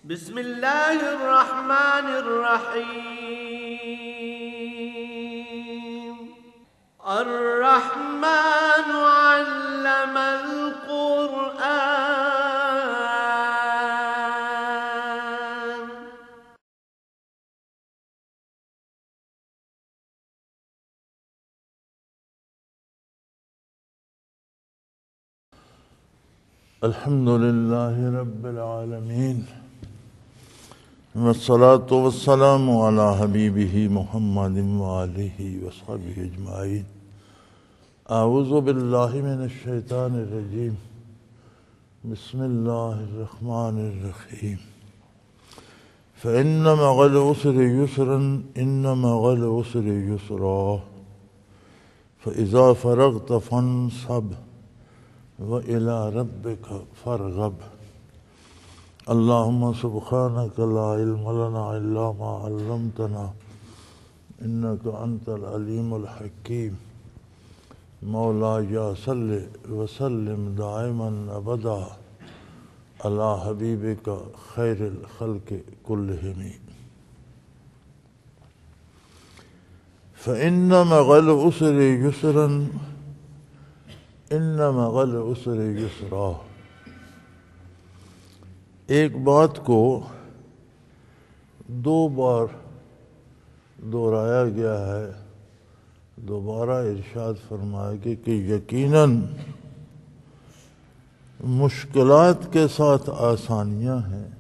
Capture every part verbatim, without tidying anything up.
بسم اللہ الرحمن الرحیم الرحمن علم القرآن الحمد لله رب العالمين والصلاة والسلام على حبيبه محمد وآله وصحبه أجمعين. أعوذ بالله من الشيطان الرجيم. بسم الله الرحمن الرحيم. فإن مع العسر يسرا إن مع العسر يسرا فإذا فرغت فانصب وإلى ربك فارغب. اللهم سبحانك لا علم لنا إلا ما علمتنا إنك أنت العليم الحكيم. مولاي صل وسلم دائما أبدا على حبيبك خير الخلق كلهم. فإن مع العسر يسرا إن مع العسر يسرا. ایک بات کو دو بار دہرایا گیا ہے، دوبارہ ارشاد فرمایا گیا کہ یقیناً مشکلات کے ساتھ آسانیاں ہیں،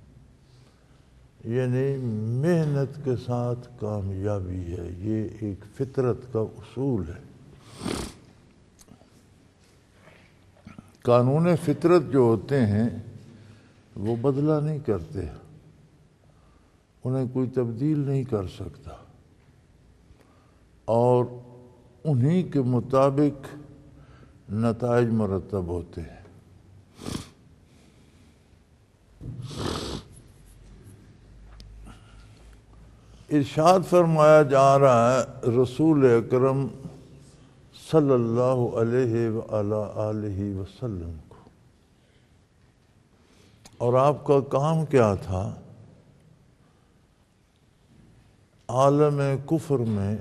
یعنی محنت کے ساتھ کامیابی ہے. یہ ایک فطرت کا اصول ہے. قانون فطرت جو ہوتے ہیں وہ بدلہ نہیں کرتے، انہیں کوئی تبدیل نہیں کر سکتا، اور انہی کے مطابق نتائج مرتب ہوتے ہیں. ارشاد فرمایا جا رہا ہے رسول اکرم صلی اللہ علیہ وآلہ آلہ وسلم کو، اور آپ کا کام کیا تھا؟ عالم کفر میں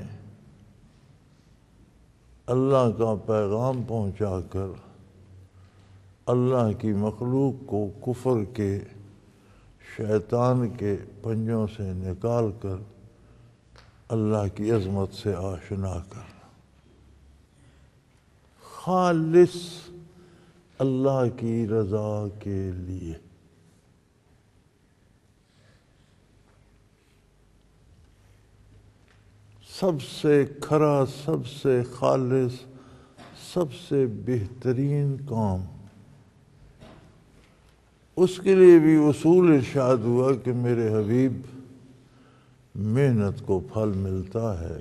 اللہ کا پیغام پہنچا کر اللہ کی مخلوق کو کفر کے شیطان کے پنجوں سے نکال کر اللہ کی عظمت سے آشنا کرنا، خالص اللہ کی رضا کے لیے. سب سے کھرا، سب سے خالص، سب سے بہترین کام. اس کے لیے بھی اصول ارشاد ہوا کہ میرے حبیب محنت کو پھل ملتا ہے،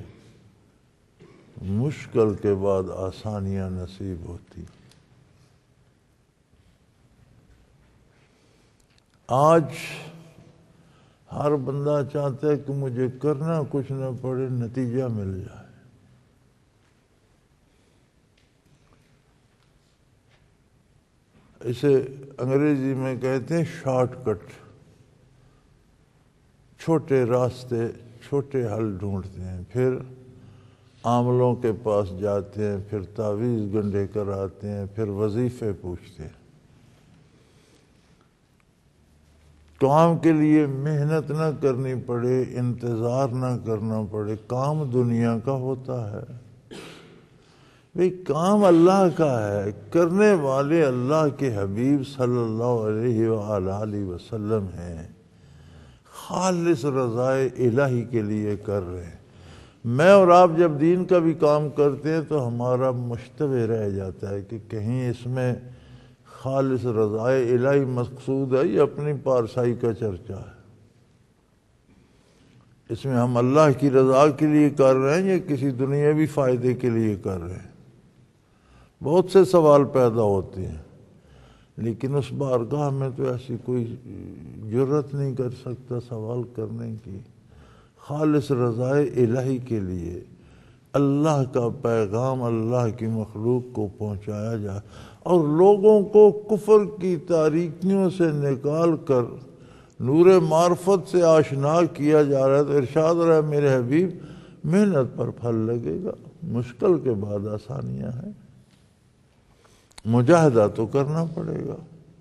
مشکل کے بعد آسانیاں نصیب ہوتی. آج ہر بندہ چاہتا ہے کہ مجھے کرنا کچھ نہ پڑے، نتیجہ مل جائے. اسے انگریزی میں کہتے ہیں شارٹ کٹ. چھوٹے راستے، چھوٹے حل ڈھونڈتے ہیں، پھر عاملوں کے پاس جاتے ہیں، پھر تعویذ گنڈے کراتے ہیں، پھر وظیفے پوچھتے ہیں. کام کے لیے محنت نہ کرنی پڑے، انتظار نہ کرنا پڑے. کام دنیا کا ہوتا ہے بھئی، کام اللہ کا ہے. کرنے والے اللہ کے حبیب صلی اللہ علیہ وآلہ وسلم ہیں، خالص رضائے الہی کے لیے کر رہے ہیں. میں اور آپ جب دین کا بھی کام کرتے ہیں تو ہمارا مشتبہ رہ جاتا ہے کہ کہیں اس میں خالص رضائے الہی مقصود ہے یا اپنی پارسائی کا چرچا ہے. اس میں ہم اللہ کی رضا کے لیے کر رہے ہیں یا کسی دنیاوی فائدے کے لیے کر رہے ہیں. بہت سے سوال پیدا ہوتے ہیں، لیکن اس بارگاہ میں تو ایسی کوئی جرت نہیں کر سکتا سوال کرنے کی. خالص رضائے الہی کے لیے اللہ کا پیغام اللہ کی مخلوق کو پہنچایا جائے، اور لوگوں کو کفر کی تاریکیوں سے نکال کر نور معرفت سے آشنا کیا جا رہا ہے، تو ارشاد رہا ہے میرے حبیب محنت پر پھل لگے گا، مشکل کے بعد آسانیاں ہیں، مجاہدہ تو کرنا پڑے گا۔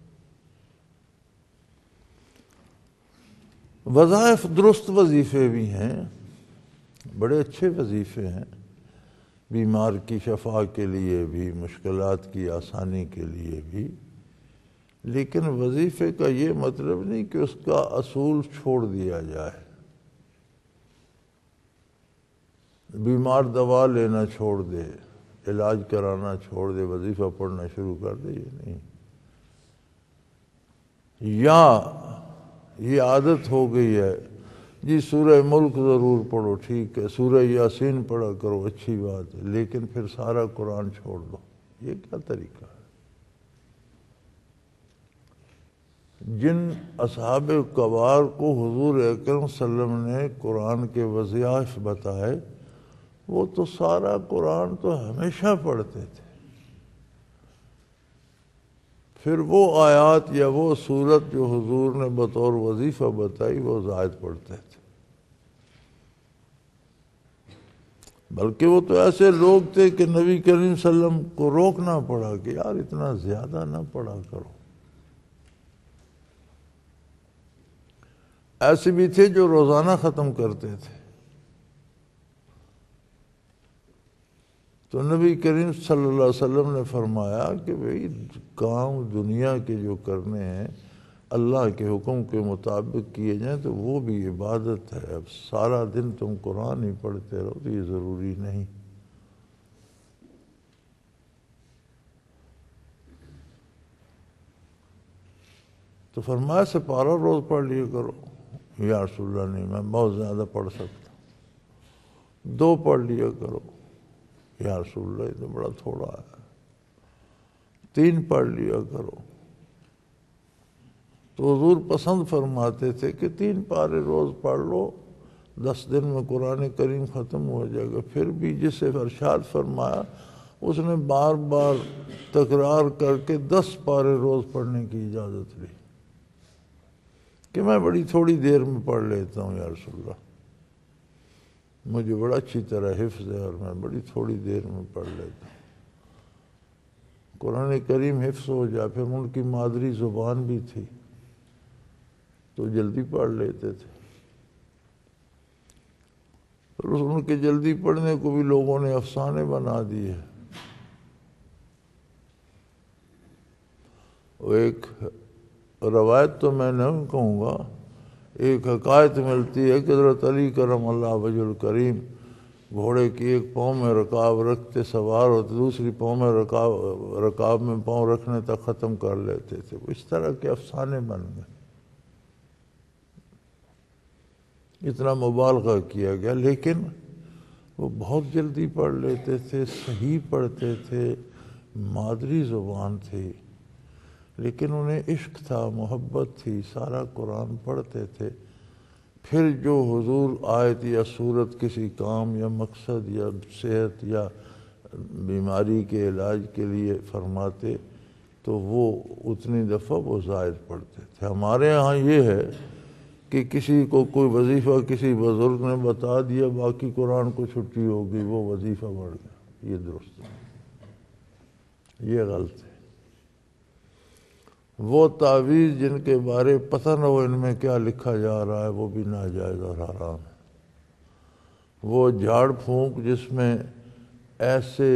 وظائف درست وظیفے بھی ہیں، بڑے اچھے وظیفے ہیں، بیمار کی شفا کے لیے بھی، مشکلات کی آسانی کے لیے بھی، لیکن وظیفے کا یہ مطلب نہیں کہ اس کا اصول چھوڑ دیا جائے۔ بیمار دوا لینا چھوڑ دے، علاج کرانا چھوڑ دے، وظیفہ پڑھنا شروع کر دے، یہ نہیں۔ یا یہ عادت ہو گئی ہے جی سورہ ملک ضرور پڑھو، ٹھیک ہے، سورہ یاسین پڑھا کرو، اچھی بات ہے، لیکن پھر سارا قرآن چھوڑ دو، یہ کیا طریقہ ہے؟ جن اصحاب کبار کو حضور اکرم صلی اللہ علیہ وسلم نے قرآن کے وظائف بتائے، وہ تو سارا قرآن تو ہمیشہ پڑھتے تھے، پھر وہ آیات یا وہ سورت جو حضور نے بطور وظیفہ بتائی وہ زائد پڑھتے تھے۔ بلکہ وہ تو ایسے لوگ تھے کہ نبی کریم صلی اللہ علیہ وسلم کو روکنا پڑا کہ یار اتنا زیادہ نہ پڑھا کرو۔ ایسے بھی تھے جو روزانہ ختم کرتے تھے، تو نبی کریم صلی اللہ علیہ وسلم نے فرمایا کہ بھئی کام دنیا کے جو کرنے ہیں اللہ کے حکم کے مطابق کیے جائیں تو وہ بھی عبادت ہے۔ اب سارا دن تم قرآن ہی پڑھتے رہو تو یہ ضروری نہیں۔ تو فرمایا سپارہ روز پڑھ لیا کرو۔ یا رسول اللہ نہیں، میں بہت زیادہ پڑھ سکتا ہوں۔ دو پڑھ لیا کرو۔ یا رسول اللہ یہ تو بڑا تھوڑا ہے۔ تین پڑھ لیا کرو۔ تو حضور پسند فرماتے تھے کہ تین پارے روز پڑھ لو، دس دن میں قرآن کریم ختم ہو جائے گا۔ پھر بھی جسے ارشاد فرمایا اس نے بار بار تکرار کر کے دس پارے روز پڑھنے کی اجازت لی کہ میں بڑی تھوڑی دیر میں پڑھ لیتا ہوں یا رسول اللہ، مجھے بڑا اچھی طرح حفظ ہے اور میں بڑی تھوڑی دیر میں پڑھ لیتا ہوں۔ قرآن کریم حفظ ہو جائے، پھر ان کی مادری زبان بھی تھی تو جلدی پڑھ لیتے تھے۔ اور ان کے جلدی پڑھنے کو بھی لوگوں نے افسانے بنا دیے۔ وہ ایک روایت تو میں نہیں کہوں گا، ایک حکایت ملتی ہے کہ حضرت علی کرم اللہ وجہ الکریم گھوڑے کی ایک پاؤں میں رکاب رکھتے سوار ہوتے، دوسری پاؤں میں رکاب رکاب میں پاؤں رکھنے تک ختم کر لیتے تھے۔ اس طرح کے افسانے بن گئے، اتنا مبالغہ کیا گیا، لیکن وہ بہت جلدی پڑھ لیتے تھے، صحیح پڑھتے تھے، مادری زبان تھی، لیکن انہیں عشق تھا، محبت تھی، سارا قرآن پڑھتے تھے۔ پھر جو حضور آیت یا صورت کسی کام یا مقصد یا صحت یا بیماری کے علاج کے لیے فرماتے تو وہ اتنی دفعہ وہ زائد پڑھتے تھے۔ ہمارے ہاں یہ ہے کہ کسی کو کوئی وظیفہ کسی بزرگ نے بتا دیا، باقی قرآن کو چھٹی ہو گئی، وہ وظیفہ بڑھ گیا، یہ درست ہے، یہ غلط ہے۔ وہ تعویذ جن کے بارے پتہ نہ ہو ان میں کیا لکھا جا رہا ہے وہ بھی ناجائز اور حرام ہے۔ وہ جھاڑ پھونک جس میں ایسے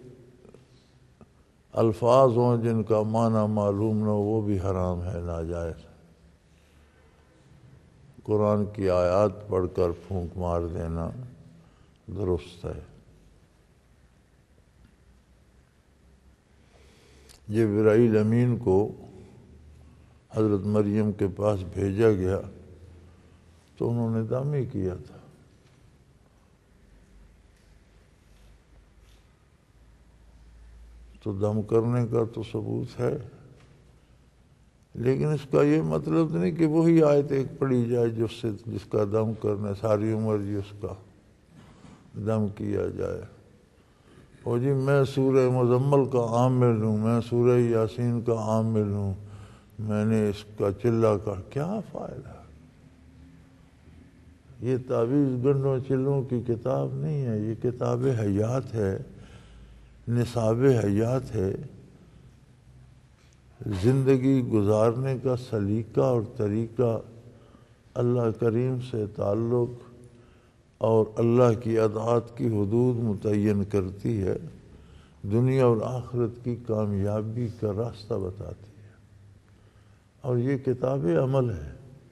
الفاظ ہوں جن کا معنی معلوم نہ ہو وہ بھی حرام ہے، ناجائز ہے۔ قرآن کی آیات پڑھ کر پھونک مار دینا درست ہے۔ جبرائیل امین کو حضرت مریم کے پاس بھیجا گیا تو انہوں نے دم ہی کیا تھا۔ تو دم کرنے کا تو ثبوت ہے، لیکن اس کا یہ مطلب نہیں کہ وہی آیت ایک پڑھی جائے جس سے جس کا دم کرنا ساری عمر جی اس کا دم کیا جائے۔ اور جی میں سورہ مزمل کا عامل ہوں، میں سورہ یاسین کا عامل ہوں، میں نے اس کا چلہ کا کیا فائدہ؟ یہ تعویذ گنڈوں چلوں کی کتاب نہیں ہے، یہ کتاب حیات ہے، نصاب حیات ہے، زندگی گزارنے کا سلیقہ اور طریقہ، اللہ کریم سے تعلق اور اللہ کی اطاعت کی حدود متعین کرتی ہے، دنیا اور آخرت کی کامیابی کا راستہ بتاتی ہے، اور یہ کتاب عمل ہے۔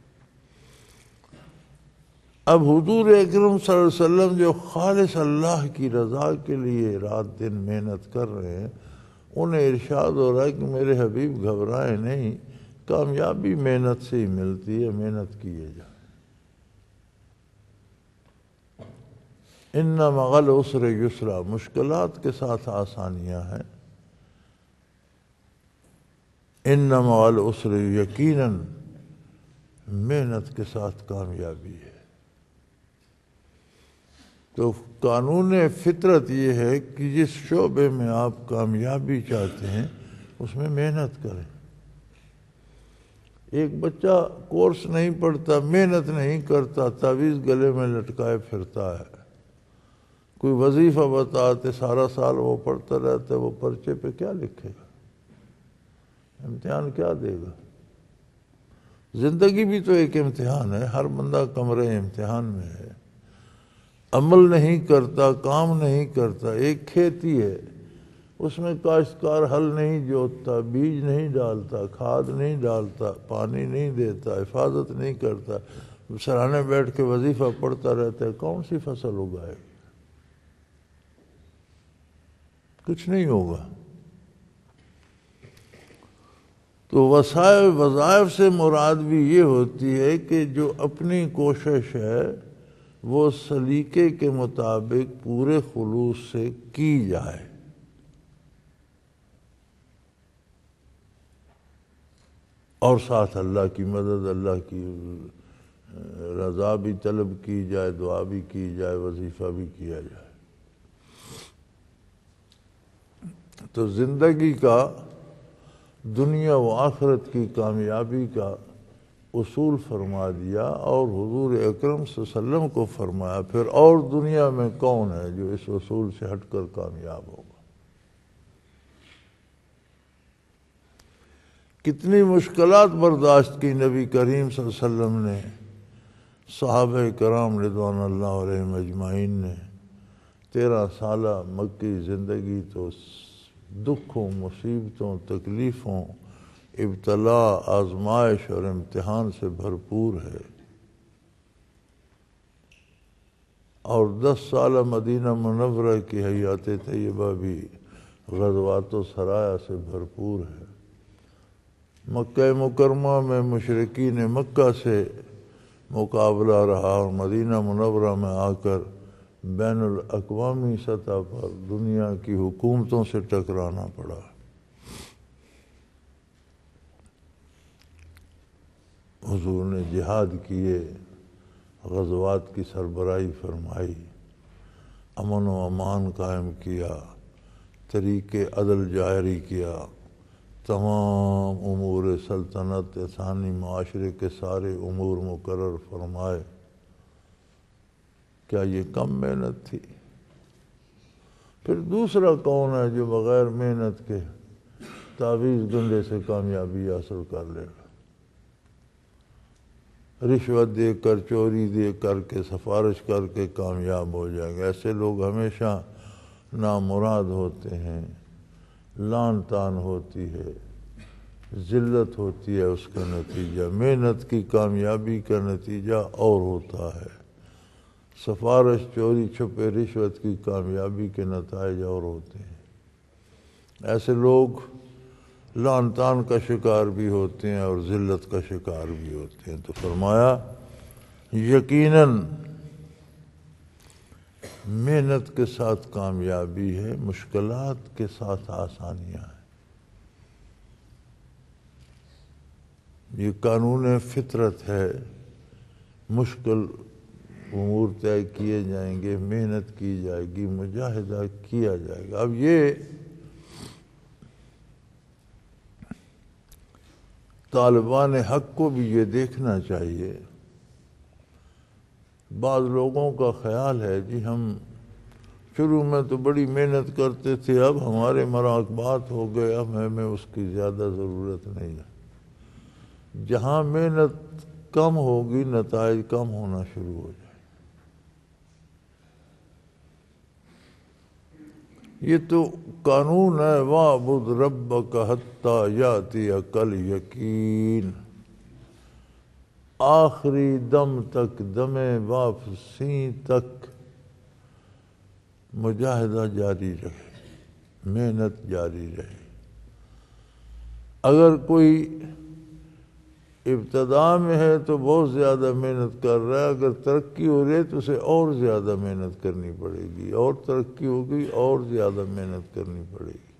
اب حضور اکرم صلی اللہ علیہ وسلم جو خالص اللہ کی رضا کے لیے رات دن محنت کر رہے ہیں، انہیں ارشاد ہو رہا ہے کہ میرے حبیب گھبرائیں نہیں، کامیابی محنت سے ہی ملتی ہے، محنت کیے جائے۔ ان مع العسر یسرا، مشکلات کے ساتھ آسانیاں ہیں، ان مع العسر یقیناً محنت کے ساتھ کامیابی ہے۔ تو قانون فطرت یہ ہے کہ جس شعبے میں آپ کامیابی چاہتے ہیں اس میں محنت کریں۔ ایک بچہ کورس نہیں پڑھتا، محنت نہیں کرتا، تعویذ گلے میں لٹکائے پھرتا ہے، کوئی وظیفہ بتاتے سارا سال وہ پڑھتا رہتا ہے، وہ پرچے پہ کیا لکھے گا؟ امتحان کیا دے گا؟ زندگی بھی تو ایک امتحان ہے، ہر بندہ کمرے امتحان میں ہے۔ عمل نہیں کرتا، کام نہیں کرتا، ایک کھیتی ہے، اس میں کاشتکار ہل نہیں جوتتا، بیج نہیں ڈالتا، کھاد نہیں ڈالتا، پانی نہیں دیتا، حفاظت نہیں کرتا، سرانے بیٹھ کے وظیفہ پڑھتا رہتا ہے، کون سی فصل اگائے؟ کچھ نہیں ہوگا۔ تو وسائل وظائف سے مراد بھی یہ ہوتی ہے کہ جو اپنی کوشش ہے وہ سلیقے کے مطابق پورے خلوص سے کی جائے۔ اور ساتھ اللہ کی مدد، اللہ کی رضا بھی طلب کی جائے، دعا بھی کی جائے، وظیفہ بھی کیا جائے۔ تو زندگی کا، دنیا و آخرت کی کامیابی کا اصول فرما دیا، اور حضور اکرم صلی اللہ علیہ وسلم کو فرمایا پھر اور دنیا میں کون ہے جو اس اصول سے ہٹ کر کامیاب ہوگا؟ کتنی مشکلات برداشت کی نبی کریم صلی اللہ علیہ وسلم نے، صحابہ کرام رضوان اللہ علیہم اجمعین نے۔ تیرہ سالہ مکی زندگی تو دکھوں، مصیبتوں، تکلیفوں، ابتلا، آزمائش اور امتحان سے بھرپور ہے، اور دس سالہ مدینہ منورہ کی حیات طیبہ بھی غزوات و سرایا سے بھرپور ہے۔ مکہ مکرمہ میں مشرکین مکہ سے مقابلہ رہا، اور مدینہ منورہ میں آ کر بین الاقوامی سطح پر دنیا کی حکومتوں سے ٹکرانا پڑا۔ حضور نے جہاد کیے، غزوات کی سربراہی فرمائی، امن و امان قائم کیا، طریق عدل جاری کیا، تمام امور سلطنت ثانی معاشرے کے سارے امور مقرر فرمائے۔ کیا یہ کم محنت تھی؟ پھر دوسرا کون ہے جو بغیر محنت کے تعویذ گنڈے سے کامیابی حاصل کر لے گا؟ رشوت دے کر، چوری دے کر کے، سفارش کر کے کامیاب ہو جائیں گے۔ ایسے لوگ ہمیشہ نامراد ہوتے ہیں، لان تان ہوتی ہے، ذلت ہوتی ہے اس کا نتیجہ۔ محنت کی کامیابی کا نتیجہ اور ہوتا ہے، سفارش، چوری چھپے رشوت کی کامیابی کے نتائج اور ہوتے ہیں۔ ایسے لوگ لعن طعن کا شکار بھی ہوتے ہیں اور ذلت کا شکار بھی ہوتے ہیں۔ تو فرمایا یقیناً محنت کے ساتھ کامیابی ہے، مشکلات کے ساتھ آسانیاں ہیں۔ یہ قانون فطرت ہے، مشکل امور طے کیے جائیں گے، محنت کی جائے گی، مجاہدہ کیا جائے گا۔ اب یہ طالبان حق کو بھی یہ دیکھنا چاہیے. بعض لوگوں کا خیال ہے جی ہم شروع میں تو بڑی محنت کرتے تھے، اب ہمارے مراقبات ہو گئے، اب ہمیں اس کی زیادہ ضرورت نہیں ہے. جہاں محنت کم ہوگی نتائج کم ہونا شروع ہو جائے. یہ تو قانون ہے، وَاعْبُدْ رَبَّكَ حَتَّى يَأْتِيَكَ الْيَقِينُ. آخری دم تک، دم واپسی تک مجاہدہ جاری رہے، محنت جاری رہے. اگر کوئی ابتدا میں ہے تو بہت زیادہ محنت کر رہا ہے، اگر ترقی ہو رہی ہے تو اسے اور زیادہ محنت کرنی پڑے گی، اور ترقی ہوگی اور زیادہ محنت کرنی پڑے گی.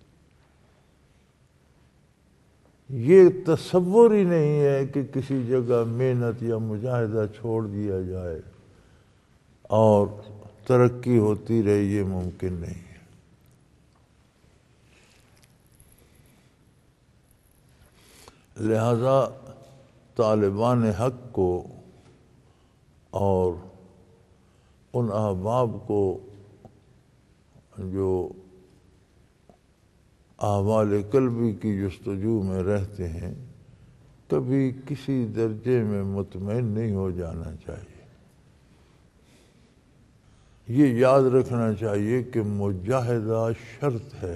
یہ تصور ہی نہیں ہے کہ کسی جگہ محنت یا مجاہدہ چھوڑ دیا جائے اور ترقی ہوتی رہے، یہ ممکن نہیں ہے. لہذا طالبان حق کو اور ان احباب کو جو احوال قلبی کی جستجو میں رہتے ہیں، کبھی کسی درجے میں مطمئن نہیں ہو جانا چاہیے. یہ یاد رکھنا چاہیے کہ مجاہدہ شرط ہے،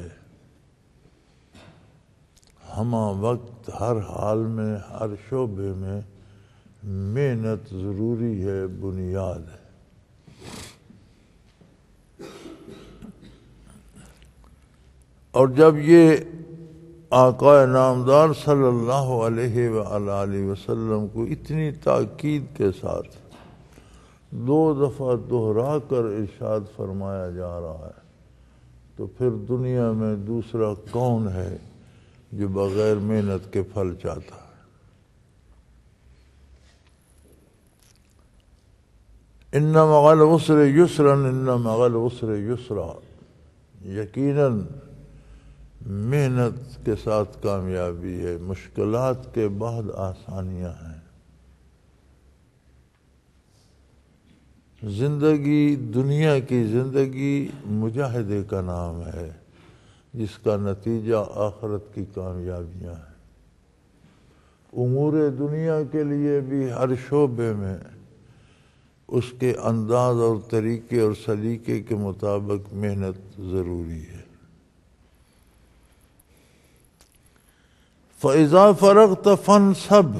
ہمہ وقت ہر حال میں، ہر شعبے میں محنت ضروری ہے، بنیاد ہے. اور جب یہ آقا نامدار صلی اللہ علیہ وآلہ وسلم کو اتنی تاکید کے ساتھ دو دفعہ دہرا کر ارشاد فرمایا جا رہا ہے، تو پھر دنیا میں دوسرا کون ہے جو بغیر محنت کے پھل چاہتا ہے؟ ان مع العسر یسرا، ان مع العسر یسرا. یقیناً محنت کے ساتھ کامیابی ہے، مشکلات کے بعد آسانیاں ہیں. زندگی، دنیا کی زندگی مجاہدے کا نام ہے، جس کا نتیجہ آخرت کی کامیابیاں ہیں. امور دنیا کے لیے بھی ہر شعبے میں اس کے انداز اور طریقے اور سلیقے کے مطابق محنت ضروری ہے. فَإِذَا فَرَغْتَ فَانْصَبْ.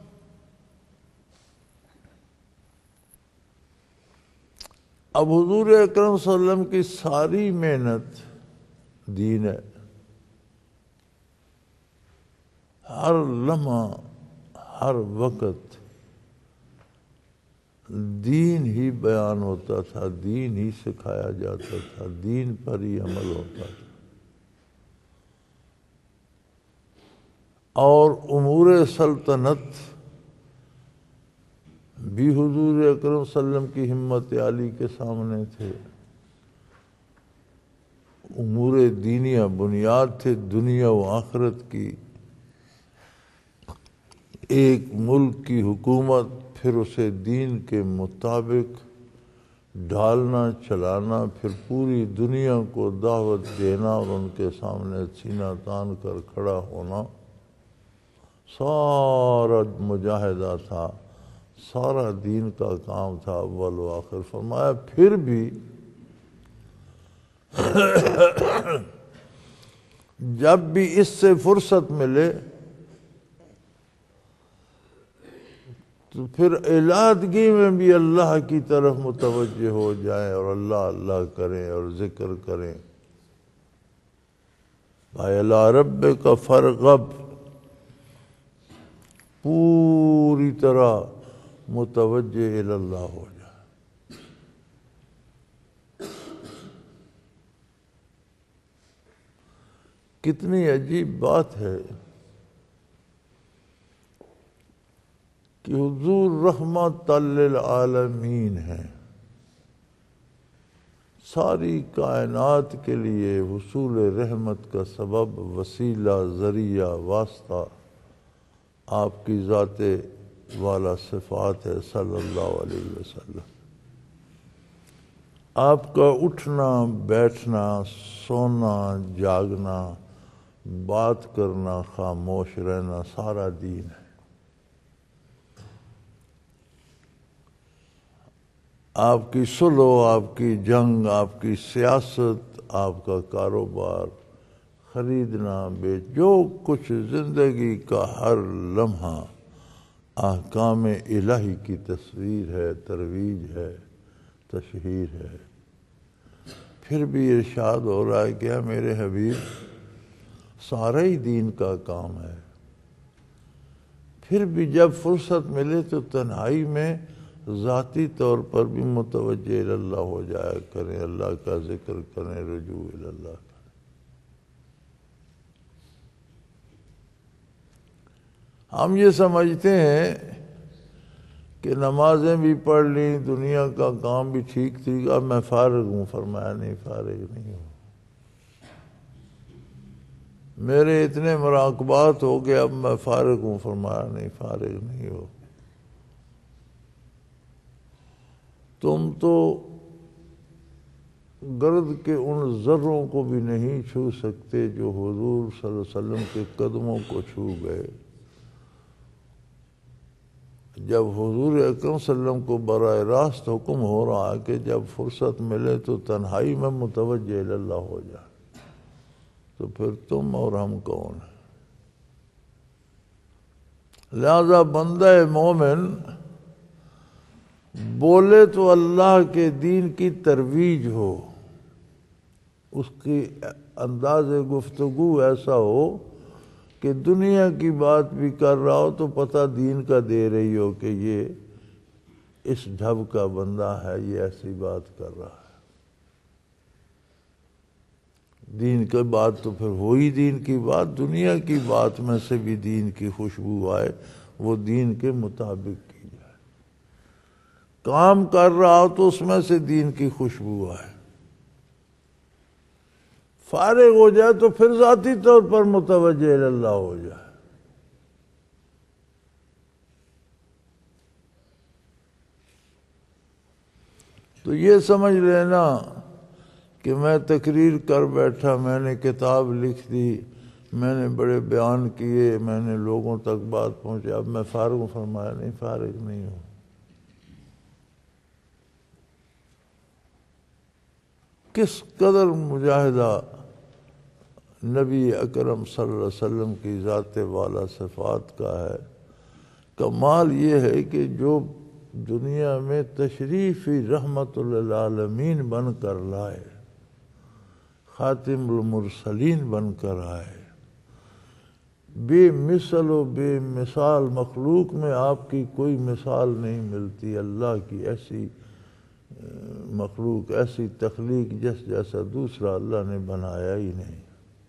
اب حضور اکرم صلی اللہ علیہ وسلم کی ساری محنت دین ہے. ہر لمحہ، ہر وقت دین ہی بیان ہوتا تھا، دین ہی سکھایا جاتا تھا، دین پر ہی عمل ہوتا تھا. اور امور سلطنت بھی حضور اکرم صلی اللہ علیہ وسلم کی ہمت عالی کے سامنے تھے. امور دینیہ بنیاد تھے دنیا و آخرت کی. ایک ملک کی حکومت، پھر اسے دین کے مطابق ڈھالنا، چلانا، پھر پوری دنیا کو دعوت دینا اور ان کے سامنے سینہ تان کر کھڑا ہونا. سارا مجاہدہ تھا، سارا دین کا کام تھا اول و آخر. فرمایا پھر بھی جب بھی اس سے فرصت ملے تو پھر علادگی میں بھی اللہ کی طرف متوجہ ہو جائیں اور اللہ اللہ کریں اور ذکر کریں. اِلَىٰ رَبِّكَ فَارْغَب، پوری طرح متوجہ اللہ ہو جائے. کتنی عجیب بات ہے کہ حضور رحمت للعالمین ہیں، ساری کائنات کے لیے حصول رحمت کا سبب، وسیلہ، ذریعہ، واسطہ آپ کی ذات والا صفات ہے صلی اللہ علیہ وسلم۔ آپ کا اٹھنا بیٹھنا سونا جاگنا بات کرنا خاموش رہنا سارا دین ہے۔ آپ کی صلح، آپ کی جنگ، آپ کی سیاست، آپ کا کاروبار، خریدنا بیچ، جو کچھ زندگی کا ہر لمحہ احکام الہی کی تصویر ہے، ترویج ہے، تشہیر ہے۔ پھر بھی ارشاد ہو رہا ہے کہ میرے حبیب سارا ہی دین کا کام ہے، پھر بھی جب فرصت ملے تو تنہائی میں ذاتی طور پر بھی متوجہ اللہ ہو جایا کریں، اللہ کا ذکر کریں، رجوع اللہ کریں۔ ہم یہ سمجھتے ہیں کہ نمازیں بھی پڑھ لیں، دنیا کا کام بھی ٹھیک ٹھیک، اب میں فارغ ہوں، فرمایا نہیں، فارغ نہیں ہوں، میرے اتنے مراقبات ہو گئے، اب میں فارغ ہوں، فرمایا نہیں، فارغ نہیں ہو۔ تم تو گرد کے ان ذروں کو بھی نہیں چھو سکتے جو حضور صلی اللہ علیہ وسلم کے قدموں کو چھو گئے۔ جب حضور اکرم صلی اللہ علیہ وسلم کو براہ راست حکم ہو رہا ہے کہ جب فرصت ملے تو تنہائی میں متوجہ اللہ ہو جائے، تو پھر تم اور ہم کون ہیں؟ لہذا بندہ مومن بولے تو اللہ کے دین کی ترویج ہو، اس کی انداز گفتگو ایسا ہو کہ دنیا کی بات بھی کر رہا ہو تو پتہ دین کا دے رہی ہو کہ یہ اس ڈھب کا بندہ ہے، یہ ایسی بات کر رہا ہے۔ دین کی بات تو پھر وہی دین کی بات، دنیا کی بات میں سے بھی دین کی خوشبو آئے، وہ دین کے مطابق کی جائے۔ کام کر رہا ہو تو اس میں سے دین کی خوشبو آئے، فارغ ہو جائے تو پھر ذاتی طور پر متوجہ اللہ ہو جائے۔ تو یہ سمجھ لینا کہ میں تقریر کر بیٹھا، میں نے کتاب لکھ دی، میں نے بڑے بیان کیے، میں نے لوگوں تک بات پہنچے، اب میں فارغ ہوں، فرمایا نہیں، فارغ نہیں ہوں۔ کس قدر مجاہدہ نبی اکرم صلی اللہ علیہ وسلم کی ذات والا صفات کا ہے۔ کمال یہ ہے کہ جو دنیا میں تشریفی رحمت للعالمین بن کر لائے، خاتم المرسلین بن کر آئے، بے مثل و بے مثال، مخلوق میں آپ کی کوئی مثال نہیں ملتی، اللہ کی ایسی مخلوق، ایسی تخلیق جس جیسا دوسرا اللہ نے بنایا ہی نہیں۔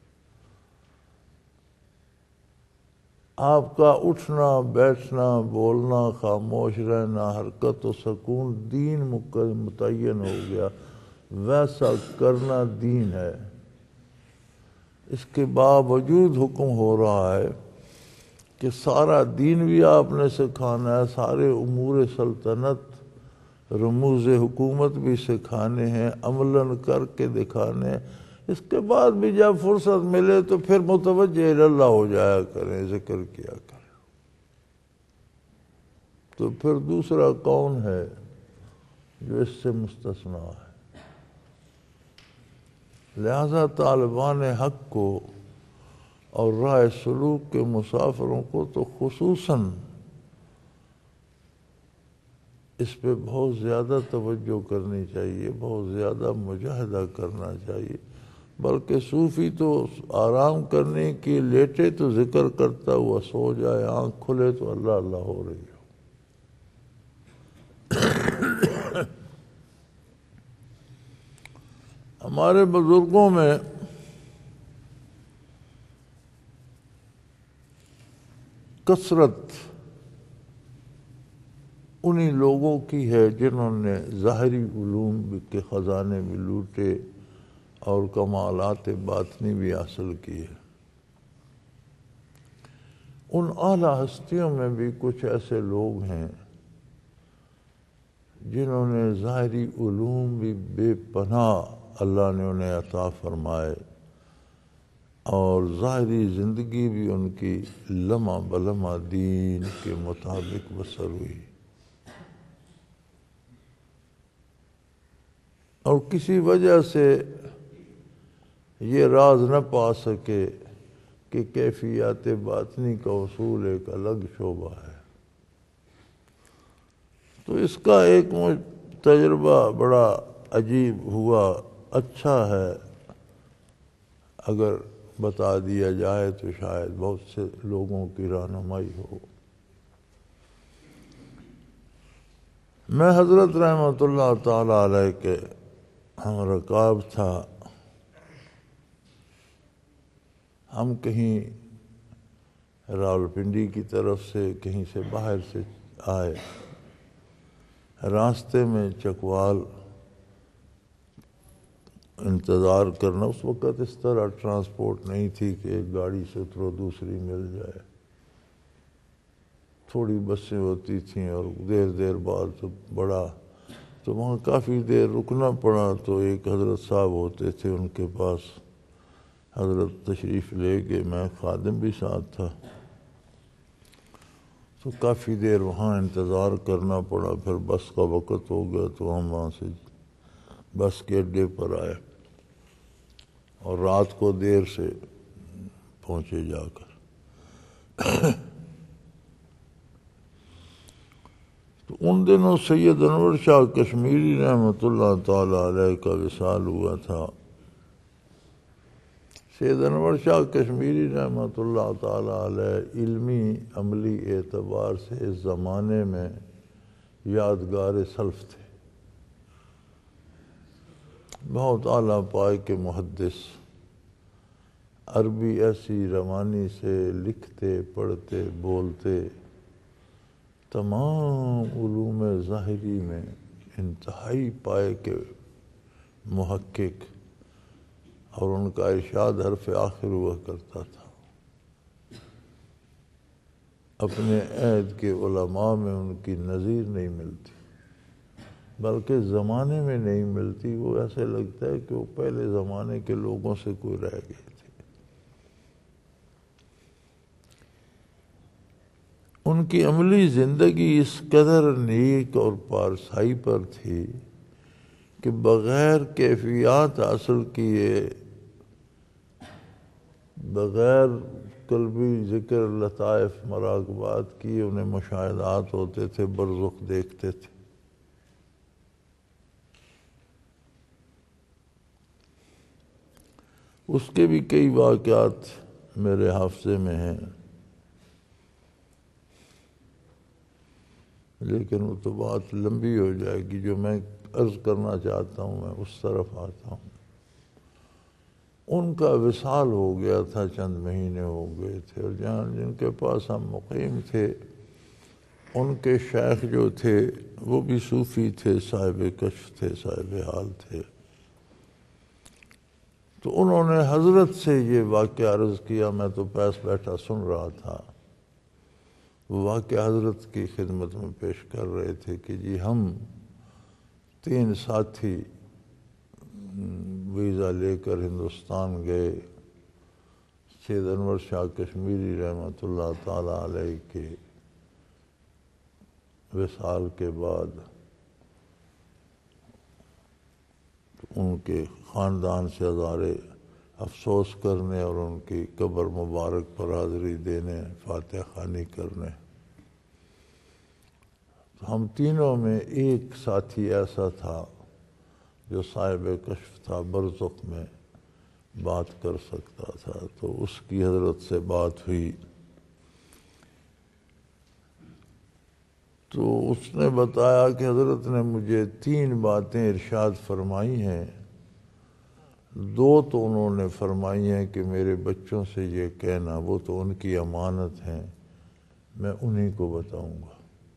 آپ کا اٹھنا بیٹھنا بولنا خاموش رہنا حرکت و سکون دین متعین ہو گیا، ویسا کرنا دین ہے۔ اس کے باوجود حکم ہو رہا ہے کہ سارا دین بھی آپ نے سکھانا ہے، سارے امور سلطنت رموز حکومت بھی سکھانے ہیں، عملاً کر کے دکھانے ہیں۔ اس کے بعد بھی جب فرصت ملے تو پھر متوجہ اللہ ہو جایا کریں، ذکر کیا کریں۔ تو پھر دوسرا کون ہے جو اس سے مستثنا ہے؟ لہذا طالبان حق کو اور راہ سلوک کے مسافروں کو تو خصوصاً اس پہ بہت زیادہ توجہ کرنی چاہیے، بہت زیادہ مجاہدہ کرنا چاہیے۔ بلکہ صوفی تو آرام کرنے کی لیٹے تو ذکر کرتا ہوا سو جائے، آنکھ کھلے تو اللہ اللہ ہو رہی ہو۔ ہمارے بزرگوں میں کثرت انہی لوگوں کی ہے جنہوں نے ظاہری علوم کے خزانے بھی لوٹے اور کمالات باطنی بھی حاصل کیے۔ ان اعلیٰ ہستیوں میں بھی کچھ ایسے لوگ ہیں جنہوں نے ظاہری علوم بھی بے پناہ اللہ نے انہیں عطا فرمائے اور ظاہری زندگی بھی ان کی لمحہ بلمحہ دین کے مطابق بسر ہوئی، اور کسی وجہ سے یہ راز نہ پا سکے کہ کیفیات باطنی کا اصول ایک الگ شعبہ ہے۔ تو اس کا ایک تجربہ بڑا عجیب ہوا، اچھا ہے اگر بتا دیا جائے تو شاید بہت سے لوگوں کی رہنمائی ہو۔ میں حضرت رحمۃ اللہ تعالی علیہ کے ہم رکاب تھا، ہم کہیں راولپنڈی کی طرف سے کہیں سے باہر سے آئے، راستے میں چکوال انتظار کرنا، اس وقت اس طرح ٹرانسپورٹ نہیں تھی کہ ایک گاڑی سے اترو دوسری مل جائے، تھوڑی بسیں ہوتی تھیں اور دیر دیر بعد تو بڑا تو وہاں کافی دیر رکنا پڑا۔ تو ایک حضرت صاحب ہوتے تھے، ان کے پاس حضرت تشریف لے کے، میں خادم بھی ساتھ تھا، تو کافی دیر وہاں انتظار کرنا پڑا۔ پھر بس کا وقت ہو گیا تو ہم وہاں سے بس کے اڈے پر آئے اور رات کو دیر سے پہنچے جا کر۔ تو ان دنوں سید انور شاہ کشمیری رحمۃ اللہ تعالی علیہ کا وصال ہوا تھا۔ سید انور شاہ کشمیری رحمۃ اللہ تعالی علیہ علمی عملی اعتبار سے اس زمانے میں یادگار سلف تھے، بہت اعلیٰ پائے کے محدث، عربی ایسی روانی سے لکھتے پڑھتے بولتے، تمام علوم ظاہری میں انتہائی پائے کے محقق، اور ان کا ارشاد حرف آخر ہوا کرتا تھا۔ اپنے عہد کے علماء میں ان کی نظیر نہیں ملتی، بلکہ زمانے میں نہیں ملتی۔ وہ ایسے لگتا ہے کہ وہ پہلے زمانے کے لوگوں سے کوئی رہ گئے تھے۔ ان کی عملی زندگی اس قدر نیک اور پارسائی پر تھی کہ بغیر کیفیات حاصل کیے، بغیر قلبی ذکر لطائف مراقبات کیے، انہیں مشاہدات ہوتے تھے، برزخ دیکھتے تھے۔ اس کے بھی کئی واقعات میرے حافظے میں ہیں، لیکن وہ تو بات لمبی ہو جائے گی۔ جو میں عرض کرنا چاہتا ہوں میں اس طرف آتا ہوں۔ ان کا وصال ہو گیا تھا، چند مہینے ہو گئے تھے، اور جہاں جن کے پاس ہم مقیم تھے ان کے شیخ جو تھے وہ بھی صوفی تھے، صاحب کشف تھے، صاحب حال تھے۔ تو انہوں نے حضرت سے یہ واقعہ عرض کیا، میں تو پاس بیٹھا سن رہا تھا۔ وہ واقعہ حضرت کی خدمت میں پیش کر رہے تھے کہ جی ہم تین ساتھی ویزا لے کر ہندوستان گئے، سید انور شاہ کشمیری رحمۃ اللہ تعالی علیہ کے وصال کے بعد ان کے خاندان سے ہزارے افسوس کرنے اور ان کی قبر مبارک پر حاضری دینے، فاتحہ خوانی کرنے۔ ہم تینوں میں ایک ساتھی ایسا تھا جو صاحب کشف تھا، برزخ میں بات کر سکتا تھا، تو اس کی حضرت سے بات ہوئی تو اس نے بتایا کہ حضرت نے مجھے تین باتیں ارشاد فرمائی ہیں، دو تو انہوں نے فرمائی ہیں کہ میرے بچوں سے یہ کہنا، وہ تو ان کی امانت ہیں، میں انہی کو بتاؤں گا۔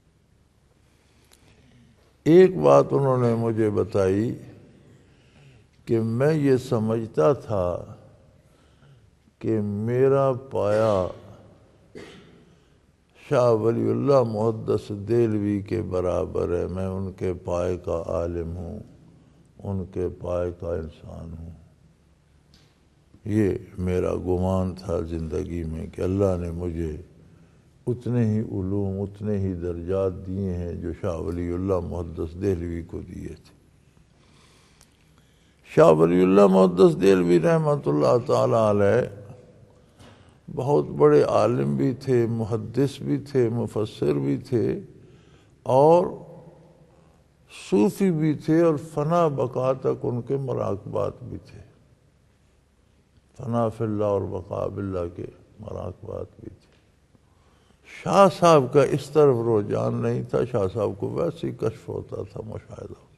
ایک بات انہوں نے مجھے بتائی کہ میں یہ سمجھتا تھا کہ میرا پایا شاہ ولی اللہ محدث دہلوی کے برابر ہے، میں ان کے پائے کا عالم ہوں، ان کے پائے کا انسان ہوں۔ یہ میرا گمان تھا زندگی میں کہ اللہ نے مجھے اتنے ہی علوم، اتنے ہی درجات دیے ہیں جو شاہ ولی اللہ محدث دہلوی کو دیے تھے۔ شاہ ولی اللہ محدث دہلوی رحمۃ اللہ تعالی علیہ بہت بڑے عالم بھی تھے، محدث بھی تھے، مفسر بھی تھے، اور صوفی بھی تھے، اور فنا بقا تک ان کے مراقبات بھی تھے۔ فنا فی اللہ اور بقا باللہ کے مراقبات بھی تھے۔ شاہ صاحب کا اس طرف رجحان نہیں تھا، شاہ صاحب کو ویسے ہی کشف ہوتا تھا، مشاہدہ ہوتا۔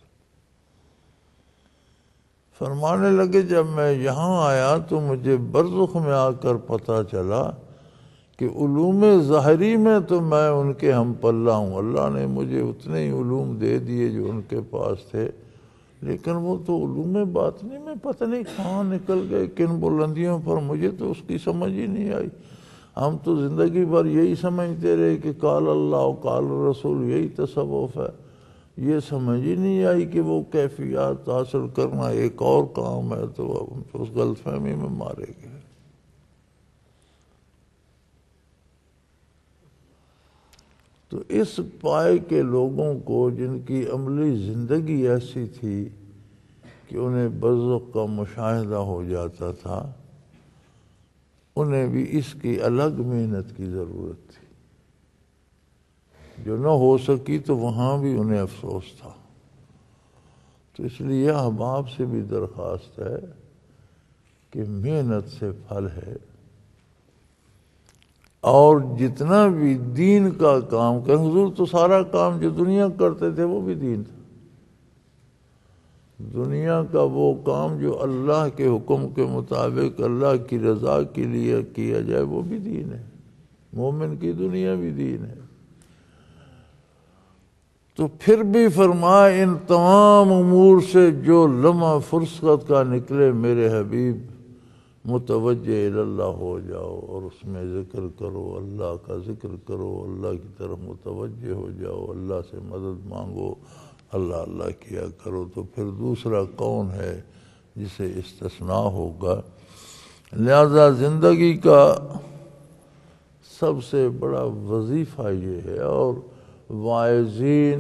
فرمانے لگے جب میں یہاں آیا تو مجھے برزخ میں آ کر پتہ چلا کہ علوم ظاہری میں تو میں ان کے ہم پلہ ہوں، اللہ نے مجھے اتنے ہی علوم دے دیے جو ان کے پاس تھے، لیکن وہ تو علوم باطنی میں پتہ نہیں کہاں نکل گئے، کن بلندیوں پر، مجھے تو اس کی سمجھ ہی نہیں آئی۔ ہم تو زندگی بھر یہی سمجھتے رہے کہ قال اللہ قال رسول یہی تصوف ہے، یہ سمجھ ہی نہیں آئی کہ وہ کیفیات حاصل کرنا ایک اور کام ہے، تو ہم اس غلط فہمی میں مارے گئے۔ تو اس پائے کے لوگوں کو جن کی عملی زندگی ایسی تھی کہ انہیں برزخ کا مشاہدہ ہو جاتا تھا، انہیں بھی اس کی الگ محنت کی ضرورت تھی، جو نہ ہو سکی تو وہاں بھی انہیں افسوس تھا۔ تو اس لیے احباب سے بھی درخواست ہے کہ محنت سے پھل ہے، اور جتنا بھی دین کا کام کر، حضور تو سارا کام جو دنیا کرتے تھے وہ بھی دین تھا۔ دنیا کا وہ کام جو اللہ کے حکم کے مطابق اللہ کی رضا کے لیے کیا جائے وہ بھی دین ہے، مومن کی دنیا بھی دین ہے۔ تو پھر بھی فرمائے ان تمام امور سے جو لمحہ فرصت کا نکلے میرے حبیب متوجہ اللہ ہو جاؤ، اور اس میں ذکر کرو، اللہ کا ذکر کرو، اللہ کی طرف متوجہ ہو جاؤ، اللہ سے مدد مانگو، اللہ اللہ کیا کرو۔ تو پھر دوسرا کون ہے جسے استثناء ہوگا؟ لہذا زندگی کا سب سے بڑا وظیفہ یہ ہے، اور واعظین،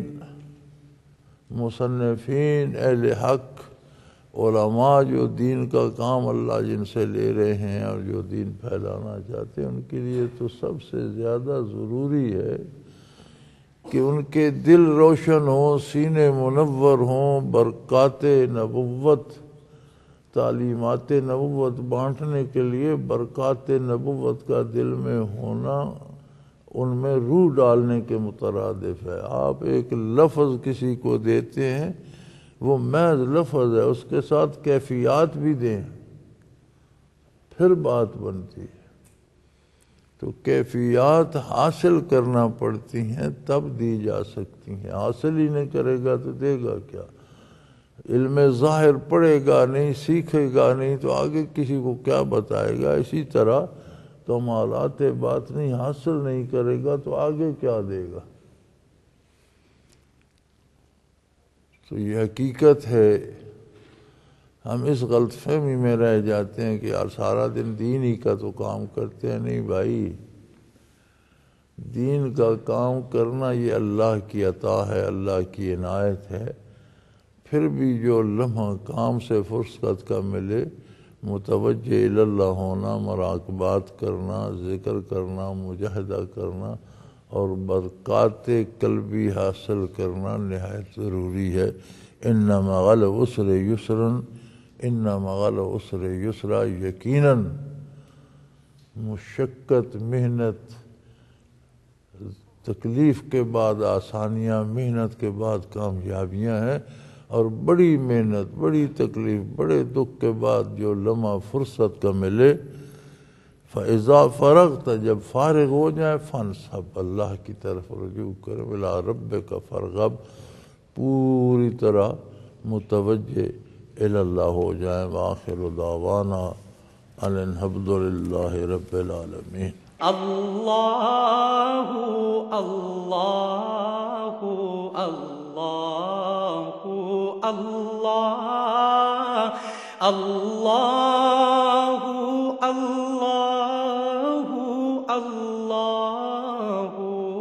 مصنفین، اہل حق، علماء جو دین کا کام اللہ جن سے لے رہے ہیں اور جو دین پھیلانا چاہتے ہیں، ان کے لیے تو سب سے زیادہ ضروری ہے کہ ان کے دل روشن ہوں، سینے منور ہوں، برکات نبوت، تعلیمات نبوت بانٹنے کے لیے برکات نبوت کا دل میں ہونا ان میں روح ڈالنے کے مترادف ہے۔ آپ ایک لفظ کسی کو دیتے ہیں، وہ محض لفظ ہے، اس کے ساتھ کیفیات بھی دیں، پھر بات بنتی ہے۔ تو کیفیات حاصل کرنا پڑتی ہیں تب دی جا سکتی ہیں، حاصل ہی نہیں کرے گا تو دے گا کیا؟ علم ظاہر پڑھے گا نہیں، سیکھے گا نہیں تو آگے کسی کو کیا بتائے گا؟ اسی طرح کمالات باطنی حاصل نہیں کرے گا تو آگے کیا دے گا؟ تو یہ حقیقت ہے۔ ہم اس غلط فہمی میں رہ جاتے ہیں کہ یار سارا دن دین ہی کا تو کام کرتے ہیں۔ نہیں بھائی، دین کا کام کرنا یہ اللہ کی عطا ہے، اللہ کی عنایت ہے۔ پھر بھی جو لمحہ کام سے فرصت کا ملے، متوجہ اللہ ہونا، مراقبات کرنا، ذکر کرنا، مجاہدہ کرنا اور برکات قلبی حاصل کرنا نہایت ضروری ہے۔ ان مع العسر یسرا، ان مع العسر یسرا، یقیناً مشقت، محنت، تکلیف کے بعد آسانیاں، محنت کے بعد کامیابیاں ہیں، اور بڑی محنت، بڑی تکلیف، بڑے دکھ کے بعد جو لمحہ فرصت کا ملے، فَإِذَا فَرَغْتَ، جب فارغ ہو جائے، فَانْصَبْ، اللہ کی طرف رجوع کر، وَإِلَىٰ رَبِّكَ فَارْغَب، پوری طرح متوجہ اللہ ہو جائیں۔ وآخر دعوانا ان الحمد للہ رب العالمین۔ اللہ اللہ اللہ اللہ اللہ اللہ اللہ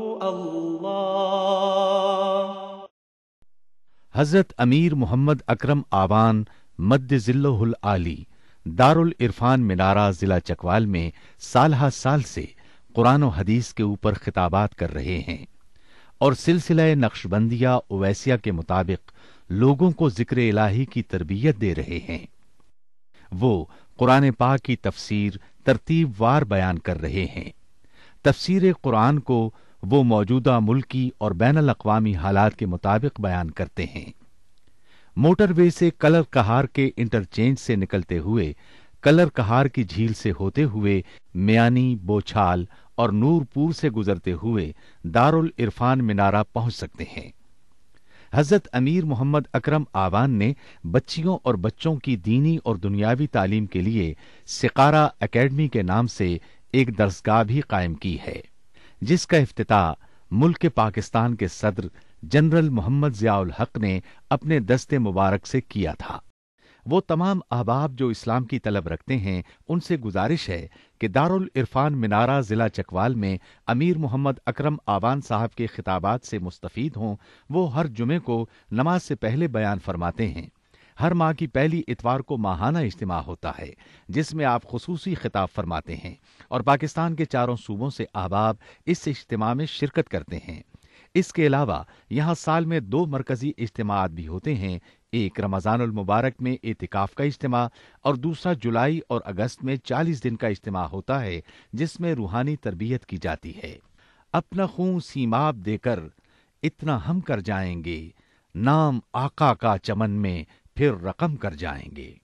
اللہ۔ حضرت امیر محمد اکرم آوان مد ذلہ العالی دارالعرفان منارہ ضلع چکوال میں سالہ سال سے قرآن و حدیث کے اوپر خطابات کر رہے ہیں اور سلسلہ نقشبندیہ اویسیہ کے مطابق لوگوں کو ذکر الہی کی تربیت دے رہے ہیں۔ وہ قرآن پاک کی تفسیر ترتیب وار بیان کر رہے ہیں۔ تفسیر قرآن کو وہ موجودہ ملکی اور بین الاقوامی حالات کے مطابق بیان کرتے ہیں۔ موٹر وے سے کلر کہار کے انٹرچینج سے نکلتے ہوئے کلر کہار کی جھیل سے ہوتے ہوئے میانی، بوچھال اور نورپور سے گزرتے ہوئے دارالعرفان منارہ پہنچ سکتے ہیں۔ حضرت امیر محمد اکرم آوان نے بچیوں اور بچوں کی دینی اور دنیاوی تعلیم کے لیے سقارہ اکیڈمی کے نام سے ایک درسگاہ بھی قائم کی ہے، جس کا افتتاح ملک پاکستان کے صدر جنرل محمد ضیاء الحق نے اپنے دست مبارک سے کیا تھا۔ وہ تمام احباب جو اسلام کی طلب رکھتے ہیں ان سے گزارش ہے کہ دارالعرفان منارہ ضلع چکوال میں امیر محمد اکرم آوان صاحب کے خطابات سے مستفید ہوں۔ وہ ہر جمعے کو نماز سے پہلے بیان فرماتے ہیں۔ ہر ماہ کی پہلی اتوار کو ماہانہ اجتماع ہوتا ہے جس میں آپ خصوصی خطاب فرماتے ہیں اور پاکستان کے چاروں صوبوں سے احباب اس اجتماع میں شرکت کرتے ہیں۔ اس کے علاوہ یہاں سال میں دو مرکزی اجتماعات بھی ہوتے ہیں، ایک رمضان المبارک میں اعتکاف کا اجتماع اور دوسرا جولائی اور اگست میں چالیس دن کا اجتماع ہوتا ہے جس میں روحانی تربیت کی جاتی ہے۔ اپنا خون سیماب دے کر اتنا ہم کر جائیں گے، نام آقا کا چمن میں پھر رقم کر جائیں گے۔